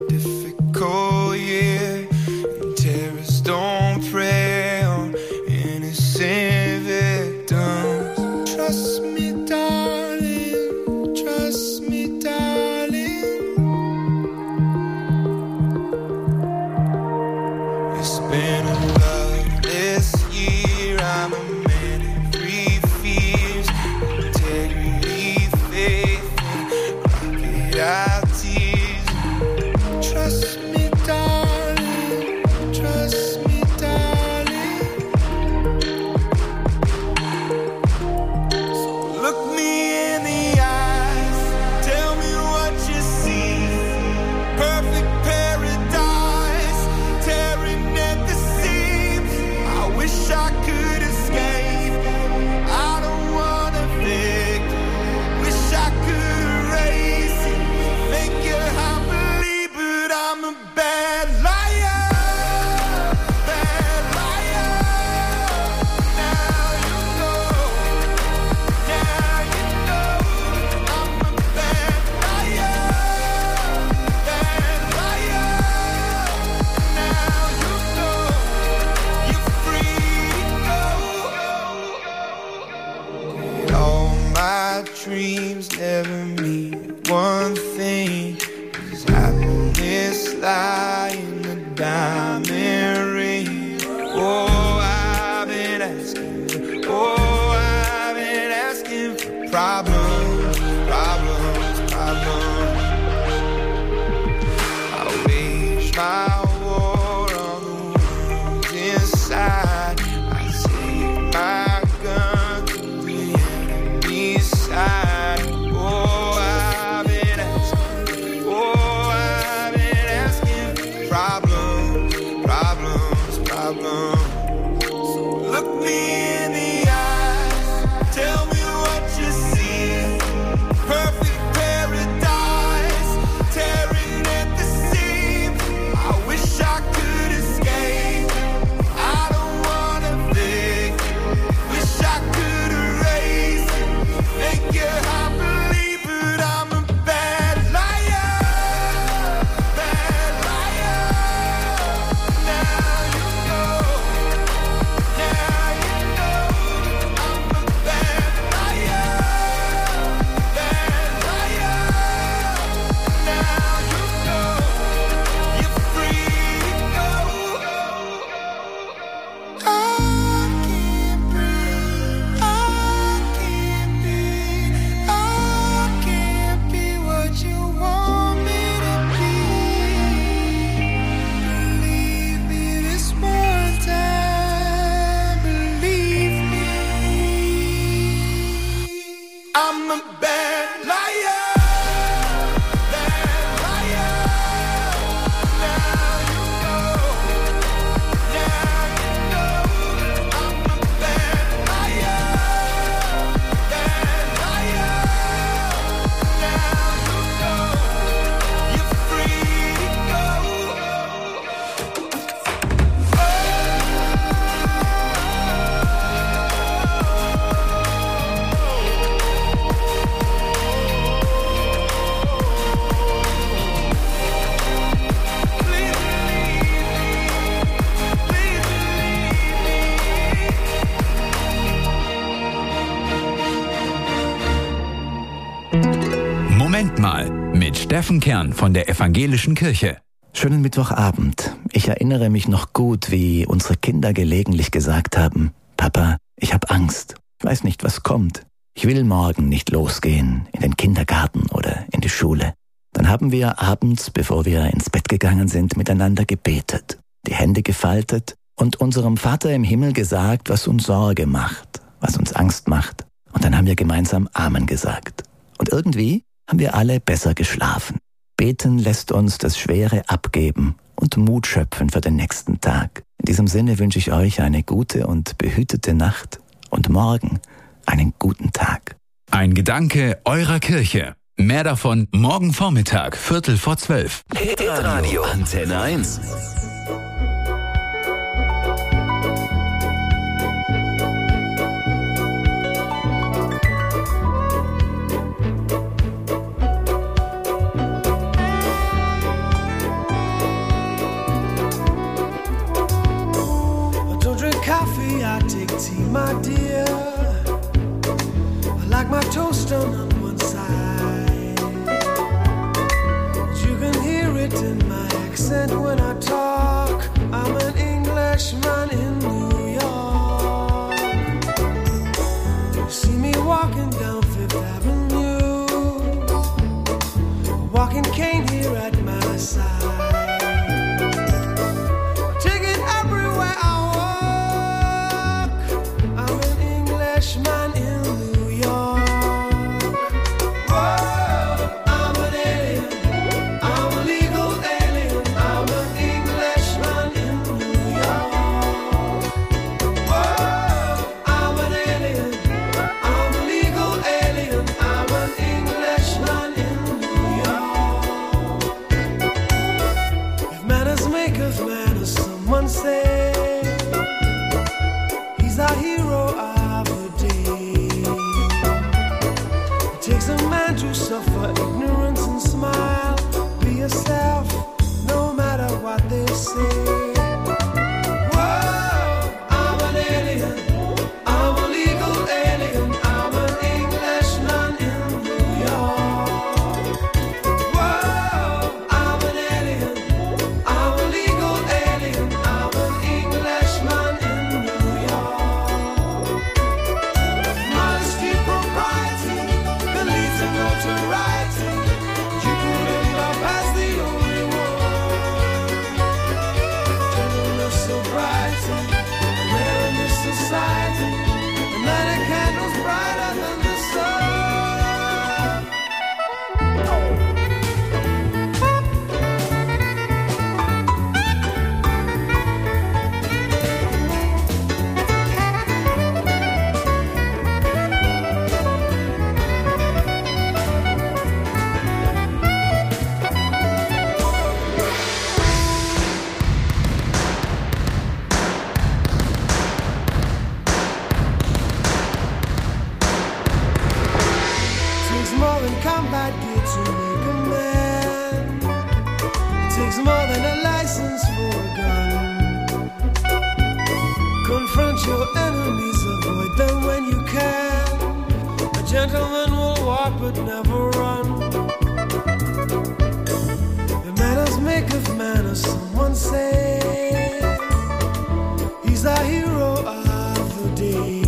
Difficult year, and terrorists don't prey on innocent victims. Trust me, darling, trust me, darling. It's been a loveless year, I'm a man of three fears. Integrity, faith, and crocodile tears. Trust me, darling, trust me, darling. So look me in the eyes, tell me what you see. Perfect paradise, tearing at the seams. I wish I could escape, I don't wanna think. Wish I could erase it, make your heart believe, but I'm a bad liar, bad liar. Now you know, now you know, I'm a bad liar, bad liar. Now you know, you're free to go. All my dreams never mean one thing. Is happiness lie in the diamond ring? Oh, I've been asking, oh, I've been asking for problems, problems, problems. I wage my war on the ones inside. I take my gun to the enemy's side. Oh, I've been asking, oh, I've been asking for problems, problems, problems. So look me in the eyes, tell me what you see. Perfect paradise, tearing at the seams. I wish I could escape, I don't wanna think. Wish I could erase it, make your heart believe, but I'm a bad liar, bad liar. Now you know, now you know, I'm a bad liar, bad liar. Now you know, you're free to go. I can't breathe, I can't be, I can't be what you want me to be. Believe me this one time, believe me. I'm a bad liar, bad liar. Now you know, I'm a bad liar, bad liar. Now you know, you're free to go. Please believe me, please believe me. Moment mal mit Steffen Kern von der Evangelischen Kirche. Schönen Mittwochabend. Ich erinnere mich noch gut, wie unsere Kinder gelegentlich gesagt haben: Papa, ich habe Angst. Ich weiß nicht, was kommt. Ich will morgen nicht losgehen in den Kindergarten oder in die Schule. Dann haben wir abends, bevor wir ins Bett gegangen sind, miteinander gebetet, die Hände gefaltet und unserem Vater im Himmel gesagt, was uns Sorge macht, was uns Angst macht. Und dann haben wir gemeinsam Amen gesagt. Und irgendwie haben wir alle besser geschlafen. Beten lässt uns das Schwere abgeben und Mut schöpfen für den nächsten Tag. In diesem Sinne wünsche ich euch eine gute und behütete Nacht und morgen einen guten Tag. Ein Gedanke eurer Kirche. Mehr davon morgen Vormittag, 11:45. Hitradio Antenne 1. my dear, I like my toast done on one side. You can hear it in my accent when I talk. I'm an Englishman in New York. You see me walking down Fifth Avenue, a walking cane here at my side. Take it everywhere I walk. I'm an Englishman in New York. Whoa, I'm an alien. I'm a legal alien. I'm an Englishman in New York. Whoa, I'm an alien. I'm a legal alien. I'm an Englishman in New York. If manners make of manners, someone say he's our hero of the day. It takes a man to suffer ignorance and smile. Be yourself, no matter what they say. Whoa, I'm an alien. I'm a legal alien. I'm an Englishman in New York. Whoa, I'm an alien. I'm a legal alien. I'm an Englishman in New York. Modesty, propriety, can lead to notoriety. You can live up as the only one. Gentleness, sobriety, rare in this society. And light a candles brighter than the sun. Takes more than combat gear to make a man. Takes more than a license for a gun. Confront your enemies, avoid them when you can. A gentleman will walk but never run. The manners make of manners, someone say. He's our hero of the day.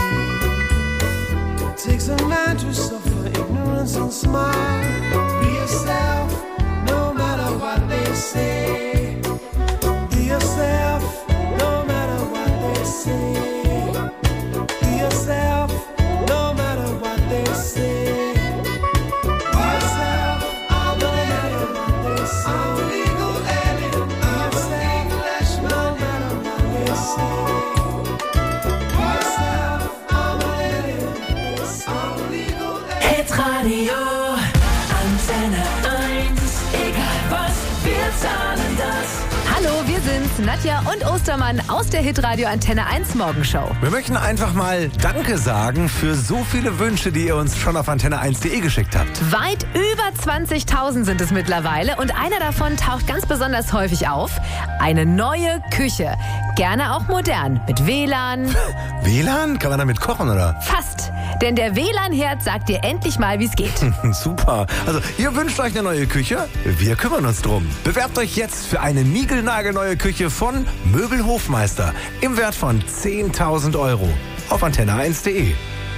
It takes a man to suffer ignorance and smile. Be yourself, no matter what they say. Be yourself, no matter what they say. Be yourself, no matter what they say. Be yourself, I'm an alien. I'm a legal alien. I'm an Englishman, no matter what they say. Be yourself, I'm an alien. I'm a legal alien. Hitradio Antenne 1. Egal was, wir zahlen das. Hallo, wir sind's, Nadja und Ostermann aus der Hitradio Antenne 1 Morgenshow. Wir möchten einfach mal Danke sagen für so viele Wünsche, die ihr uns schon auf antenne1.de geschickt habt. Weit über 20.000 sind es mittlerweile und einer davon taucht ganz besonders häufig auf. Eine neue Küche. Gerne auch modern, mit WLAN. WLAN? Kann man damit kochen, oder? Fast. Denn der WLAN-Herd sagt dir endlich mal, wie's geht. Super. Also, ihr wünscht euch eine neue Küche? Wir kümmern uns drum. Bewerbt euch jetzt für eine niegelnagelneue Küche von Möbelhofmeister im Wert von 10.000 € auf antenne1.de.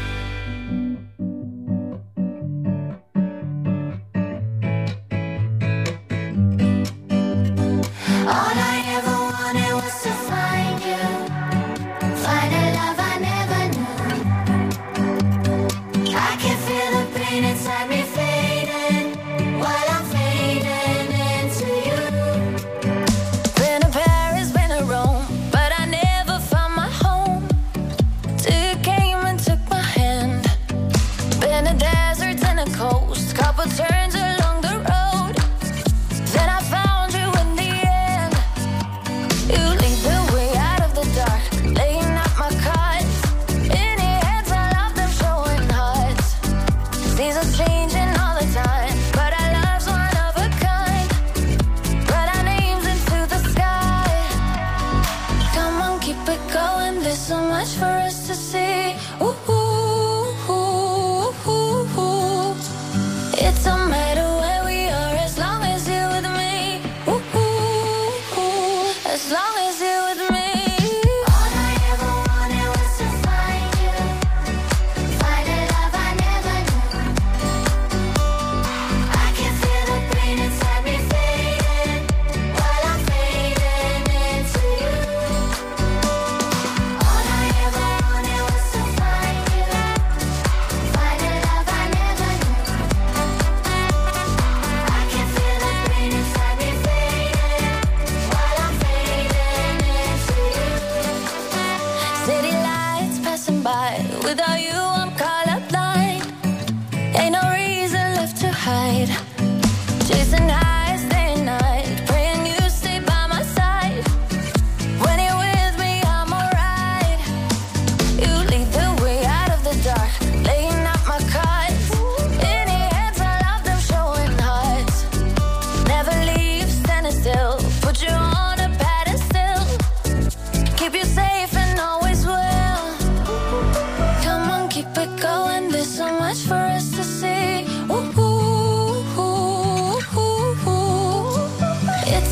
All I ever wanted was to find you, find a love I never knew. I can feel the pain inside me fading, while I'm fading into you. Been to Paris, been to Rome, but I never found my home. Till you came and took my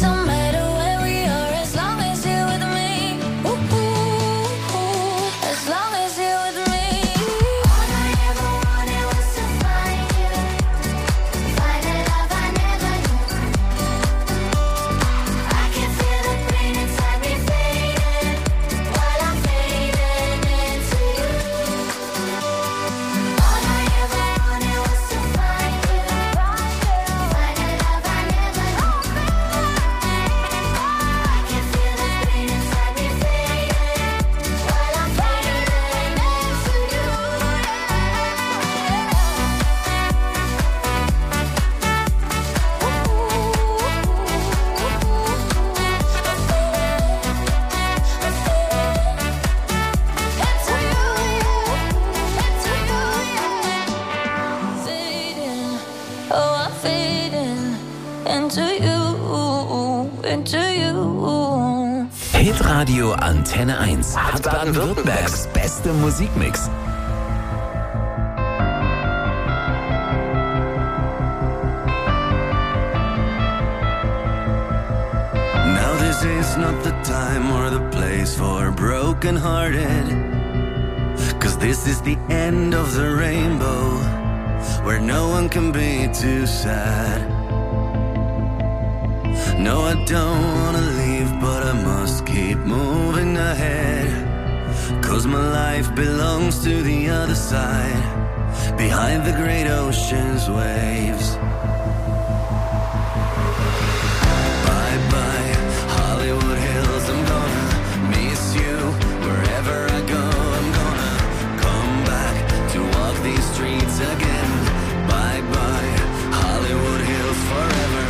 Don't matter where we are, as long as you're with me. Ooh, ooh, ooh, as long as you're with me. All I ever wanted was to find you, find a love I never knew. I can feel the pain inside me fading, while I'm fading into you. All I ever wanted was to find you, find a love I never knew. I can feel the pain inside me fading, while I'm fading into you. Fading, oh I'm fading into you. Hitradio Antenne 1 hat Baden-Württembergs beste Musikmix. Now this is not the time or the place for broken-hearted, 'cause this is the end of the rainbow, where no one can be too sad. No, I don't wanna leave, but I must keep moving ahead, 'cause my life belongs to the other side, behind the great ocean's waves. Bye-bye, Hollywood Hills, I'm gonna miss you. Wherever I go, I'm gonna come back to walk these streets again. Bye-bye, Hollywood Hills forever.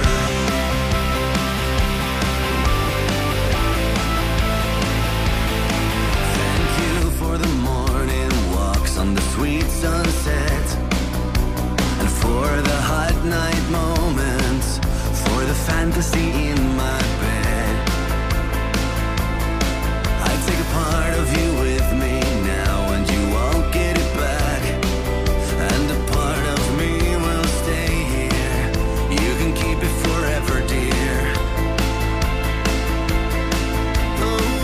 Thank you for the morning walks on the sweet sunset, and for the hot night moments, for the fantasy in my bed. I take a part of you with me now, and you won't get it back. And a part of me will stay here. You can keep it forever, dear. Oh,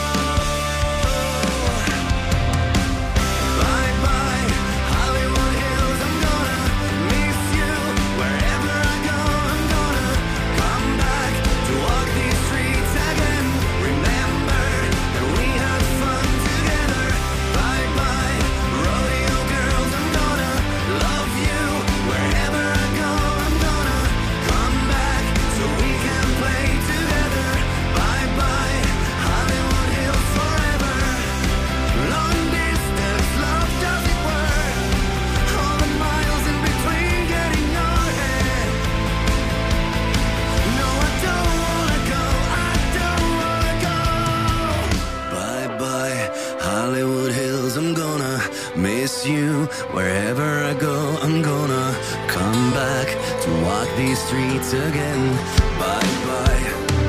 bye-bye, Hollywood Hills, I'm gonna miss you. Wherever I go, I'm gonna come back to walk these streets again. Remember that we had fun together. Bye-bye, rodeo girls, I'm gonna love you. Wherever I go, I'm gonna come back so we can play together. Bye-bye, Hollywood Hills forever. Long distance love doesn't work. All the miles in between get in your head. No, I don't wanna go, I don't wanna go. Bye-bye, Hollywood Hills, I'm gonna miss you. Wherever I go, I'm gonna come back to walk these streets again. Bye-bye.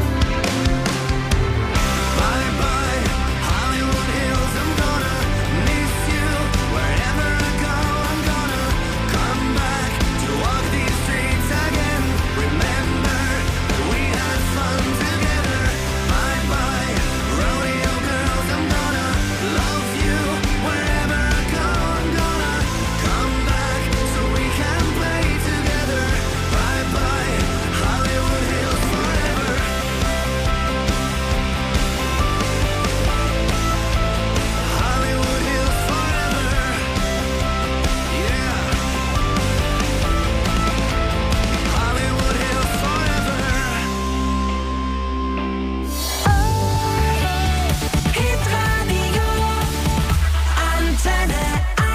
Bye-bye, Hollywood Hills, I'm gonna miss you. Wherever I go, I'm gonna come back to walk these streets again. Remember that we had fun together. Bye-bye, rodeo girls, I'm gonna love you. Wherever I go, I'm gonna come back so we can play together. Bye-bye, Hollywood Hills forever. Hollywood Hills forever. Yeah. Hollywood Hills forever. Hitradio Antenne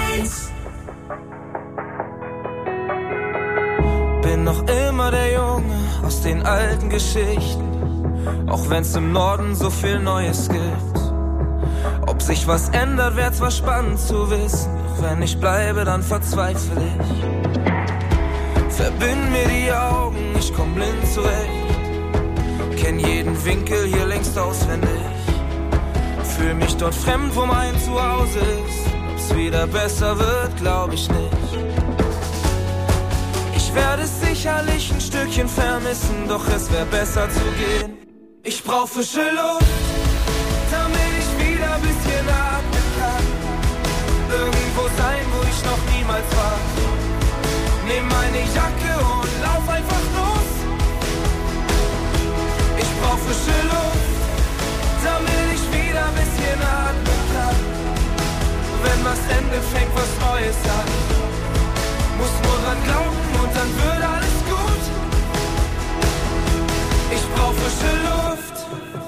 1. Bin noch immer der Junge aus den alten Geschichten, auch wenn's im Norden so viel Neues gibt. Ob sich was ändert, wär zwar spannend zu wissen, doch wenn ich bleibe, dann verzweifle ich. Verbind mir die Augen, ich komm blind zurecht, kenn jeden Winkel hier längst auswendig. Fühl mich dort fremd, wo mein Zuhause ist. Ob's wieder besser wird, glaub ich nicht. Ich werde es sicherlich ein Stückchen vermissen, doch es wäre besser zu gehen. Ich brauch frische Luft, damit ich wieder ein bisschen atmen kann. Irgendwo sein, wo ich noch niemals war. Nimm meine Jacke und lauf einfach los. Ich brauch frische Luft, damit ich wieder ein bisschen atmen kann. Wenn was endet, fängt was Neues an. Muss nur dran glauben und dann wird alles gut. Ich brauch frische Luft.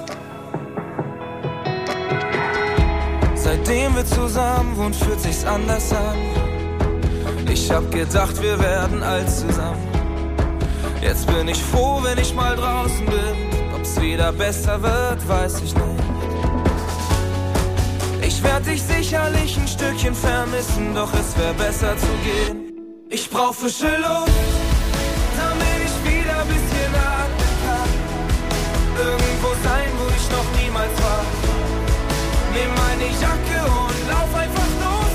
Seitdem wir zusammen wohnen, fühlt sich's anders an. Ich hab gedacht, wir werden alt zusammen. Jetzt bin ich froh, wenn ich mal draußen bin. Ob's wieder besser wird, weiß ich nicht. Ich werd dich sicherlich ein Stückchen vermissen, doch es wär besser zu gehen. Ich brauch frische Luft, damit ich wieder ein bisschen atmen kann. Irgendwo sein, wo ich noch niemals war. Nimm meine Jacke und lauf einfach los.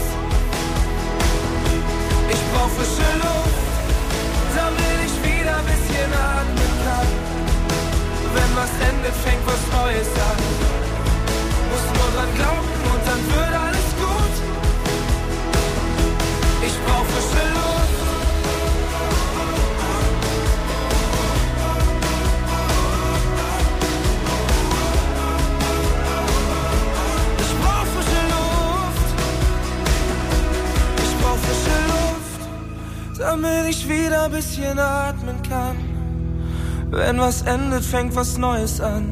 Ich brauch frische Luft, damit ich wieder ein bisschen atmen kann. Wenn was endet, fängt was Neues an. Muss nur dran glauben und dann wird alles gut. Ich brauch frische Luft. Damit ich wieder ein bisschen atmen kann. Wenn was endet, fängt was Neues an.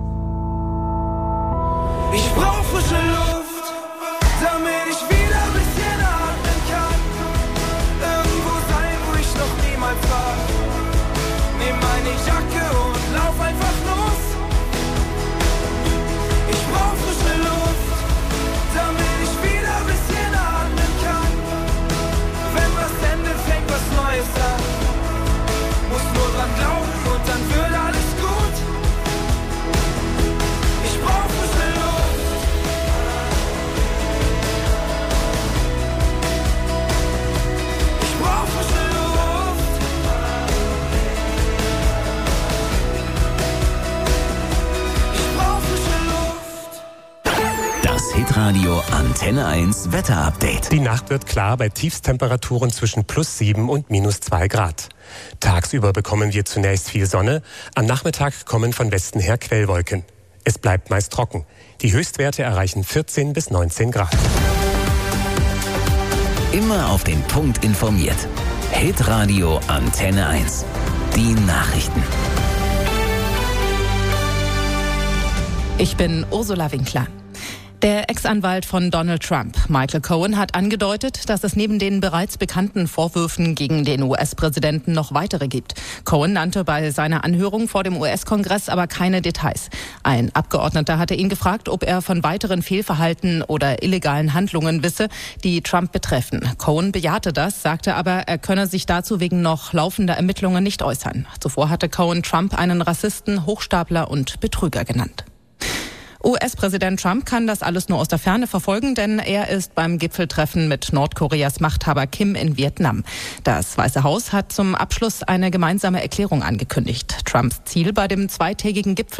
Ich brauch frische Luft, damit ich wieder ein bisschen atmen kann. Irgendwo sein, wo ich noch niemals war. Nimm meine Jacke und lauf einfach los. Ich brauch frische Luft, damit ich wieder ein bisschen atmen kann. Wenn was endet, fängt was Neues an. Muss nur dran glauben und dann wird alles gut. Ich brauch frische Luft. Ich brauch frische Luft. Ich brauch frische Luft. Das Hitradio Antenne 1 Wetterupdate. Die Nacht wird klar bei Tiefstemperaturen zwischen +7 und -2 Grad. Tagsüber bekommen wir zunächst viel Sonne. Am Nachmittag kommen von Westen her Quellwolken. Es bleibt meist trocken. Die Höchstwerte erreichen 14 bis 19 Grad. Immer auf den Punkt informiert. Hitradio Antenne 1. Die Nachrichten. Ich bin Ursula Winkler. Der Ex-Anwalt von Donald Trump, Michael Cohen, hat angedeutet, dass es neben den bereits bekannten Vorwürfen gegen den US-Präsidenten noch weitere gibt. Cohen nannte bei seiner Anhörung vor dem US-Kongress aber keine Details. Ein Abgeordneter hatte ihn gefragt, ob er von weiteren Fehlverhalten oder illegalen Handlungen wisse, die Trump betreffen. Cohen bejahte das, sagte aber, er könne sich dazu wegen noch laufender Ermittlungen nicht äußern. Zuvor hatte Cohen Trump einen Rassisten, Hochstapler und Betrüger genannt. US-Präsident Trump kann das alles nur aus der Ferne verfolgen, denn er ist beim Gipfeltreffen mit Nordkoreas Machthaber Kim in Vietnam. Das Weiße Haus hat zum Abschluss eine gemeinsame Erklärung angekündigt. Trumps Ziel bei dem zweitägigen Gipfel